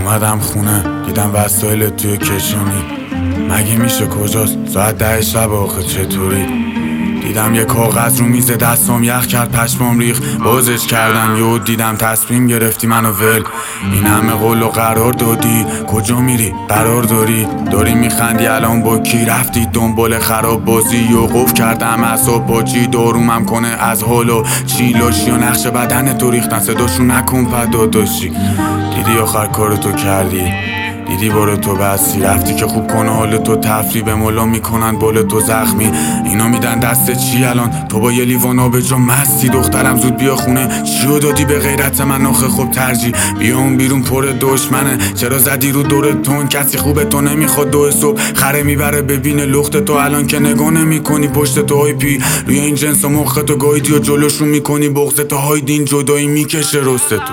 اومدم خونه دیدم وسایل توی کشونی. مگه میشه کجاست؟ ساعت 10 شب آخه چطوری؟ دیدم یه کاغذ رو میز دستم یخ کرد پشمام ریخ. بازش کردم یهو دیدم تصمیم گرفتی منو ول. این همه قول و قرار دادی کجا میری؟ قرار داری میخندی الان با کی رفتی دنبال خراب بازی و قف کردم اعصاب با چی دارومم کنه از حال و چیلاشی و نقش بدن تو ریختن صداشو نکن فدا داشتی. دیدی آخر کارتو کردی، دیدی بار تو بستی رفتی که خوب کنه حال تو تفریح به مولا میکنن بال تو زخمی. اینا میدن دست چی الان؟ تو با یه لیوان آب جا مستی. دخترم زود بیا خونه چیو دادی به غیرت من آخه خب ترجی بیا اون بیرون پر دشمنه. چرا زدی رو دورتون؟ کسی خوبه تو نمیخواد 2 صبح خره میبره ببینه لخت تو الان که نگاه نمیکنی پشت تو های پی روی این جنس و مخ تو گایدی و جلوشون میکنی بغض تو های دین جدایی میکشه رست تو.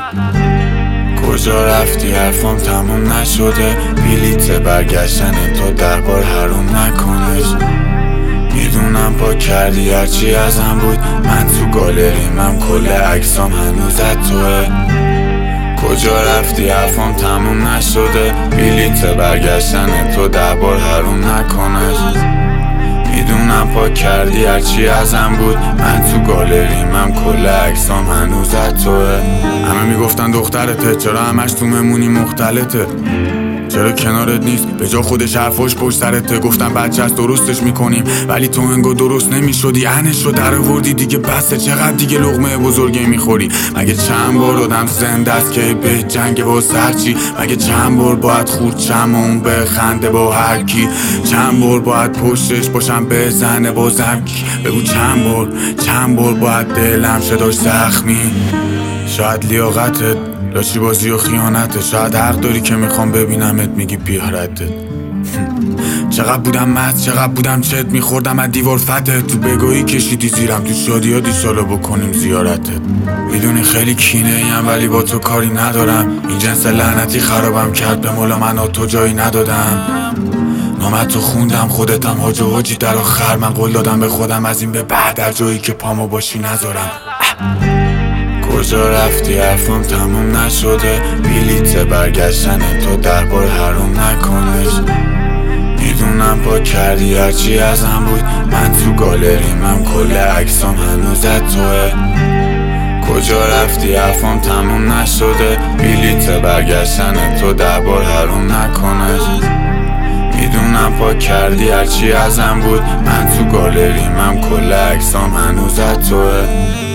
کجا رفتی؟ حرفم تموم نشده بلیت برگشتن تو 10 بار حروم نکنش. میدونم پاک کردی هرچی ازم بود من تو گالریمم کل عکسام هنوزت توه. کجا رفتی؟ حرفم تموم نشده بلیت برگشتن تو 10 بار حروم نکنش. میدونم پاک کردی هرچی ازم بود من تو گالریمم کل عکسام هنوزت توه. همه میگفتن دخترته چرا همش تو ممونی مختلطه، چرا کنارت نیست به جا خودش حرفاش پشت سرته. گفتم بچه هست درستش میکنیم ولی تو انگار درست نمیشدی. انش رو در آوردی دیگه بسه چقدر دیگه لقمه بزرگی میخوری؟ مگه چند بار آدم زنده است که به جنگ با سرچی؟ مگه چند بار باید خورد چمون به خنده با هر کی؟ چند بار باید پشتش باشم بزنه بازم کی؟ بگو چند بار باید دلم شداش زخمی؟ شاید لیاقتت لاشی بازی و خیانته، شاید حق داری که میخوام ببینمت میگی بیارتت. چقدر بودم مست چقدر بودم چت میخوردم از دیوار فتت تو بگاهی کشیدی زیرم تو شادی ها دیسالا بکنیم زیارتت. میدونی خیلی کینه ایم ولی با تو کاری ندارم. این جنس لعنتی خرابم کرد به مولا من تو جایی ندادم. نامت تو خوندم خودتم حاج و حاجی در آخر من قول دادم به خودم از این به بعد در جایی که پامو باشی نذارم. کجا رفتی؟ حرفم تموم نشده بلیت برگشتن تو 10 بار حروم نکنش. میدونم پاک کردی هرچی ازم بود من تو گالریمم کل عکسام هنوزت توه. کجا رفتی؟ حرفم تموم نشده بلیت برگشتن تو 10 بار حروم نکنش. میدونم پاک کردی هرچی ازم بود من تو گالریمم کل عکسام هنوزت توه.